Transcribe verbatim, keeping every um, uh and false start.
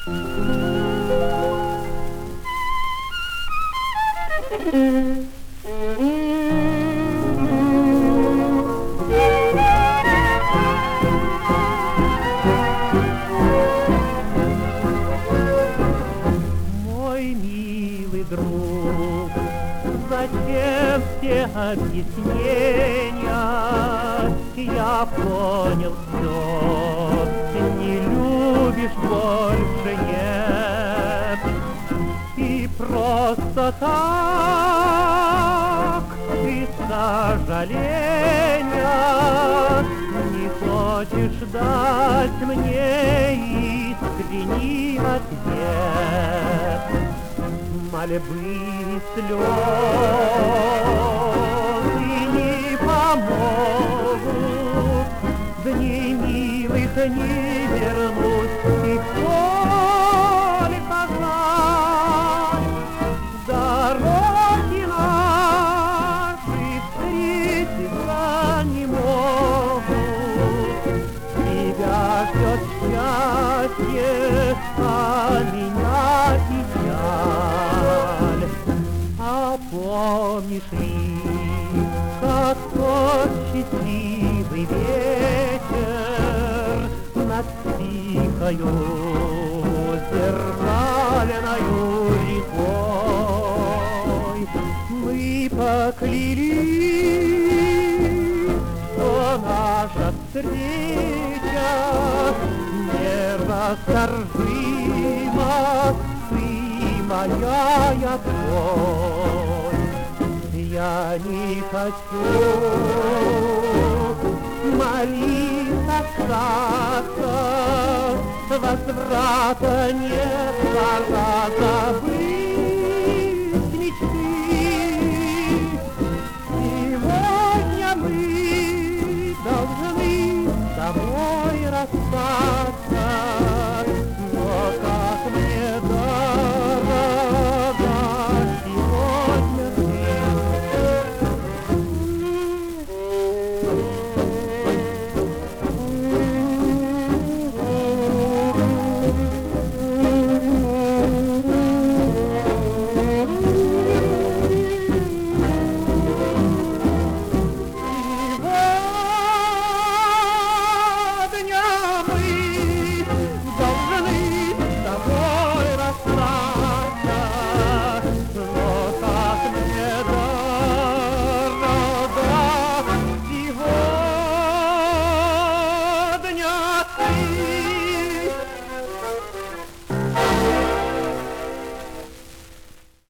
Мой милый друг, зачем все объяснения? Я понял все, ты не любишь больше, нет. И просто так, из сожаления, не хочешь дать мне искренний ответ. Мольбы и слезы не помогут, дней милых не вернуть, их только знать. Дороги наши встретиться не могут, тебя ждет счастье, а меня печаль. А помнишь ли, как тот счастливый вечер над тихою зеркальною рекой мы поклялись, что наша встреча нерасторжима, ты моя, я твой. Я не хочу молиться, остаться, возврата нет, пора забыть мечты. Сегодня мы должны с тобой расстаться, но как мне дорого сегодня ты. Сегодня ты